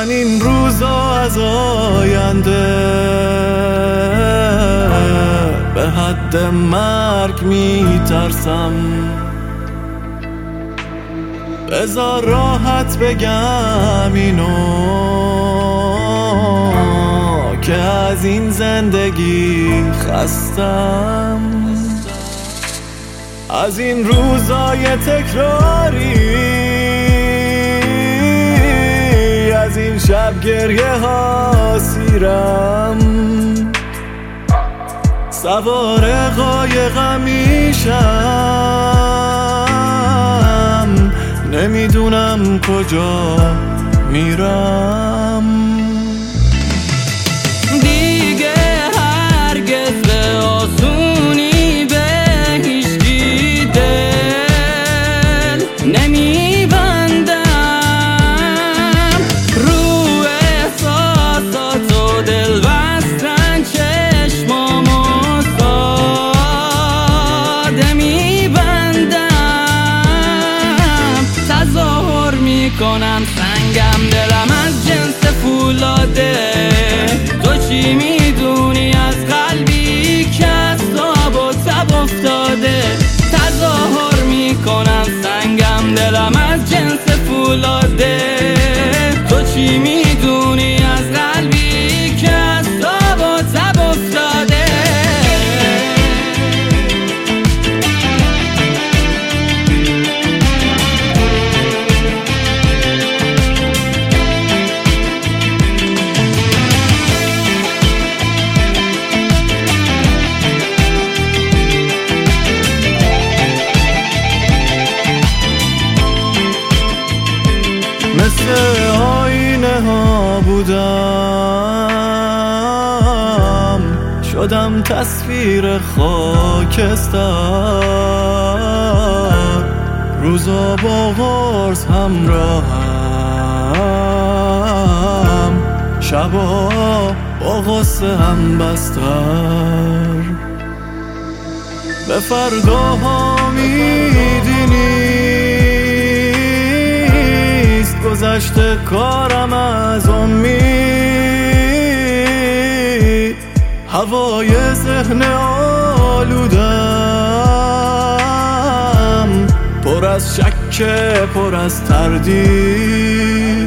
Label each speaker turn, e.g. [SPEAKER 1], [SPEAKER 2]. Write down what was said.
[SPEAKER 1] من این روزا از آینده به حد مرگ میترسم. بذار راحت بگم اینو که از این زندگی خستم، از این روزای تکراری، از این شب گریه ها سیرم. سوار قایقم میشم، نمیدونم کجا میرم.
[SPEAKER 2] دیگه هرگز به آسونی به هیچکی دل نمیبندم. رو احساسات و دل بستن چشمامو ساده میبندم. تظاهر میکنم سنگم، دلم از جنس فولاده. تو چی میدونی از قلبی که از تاب و تب افتاده؟ تظاهر میکنم سنگم، دلم از جنس فولاده. تو چی میدونی از قلبی که از تاب و تب افتاده؟
[SPEAKER 1] مثل آینه ها بودم، شدم تصویر خاکستر. روزا با غرز همراهم، شبا با غصه هم بستر. به فرداها میدینی گذشته کارم از امید. هوای ذهن آلودم، پر از شک، پر از تردید.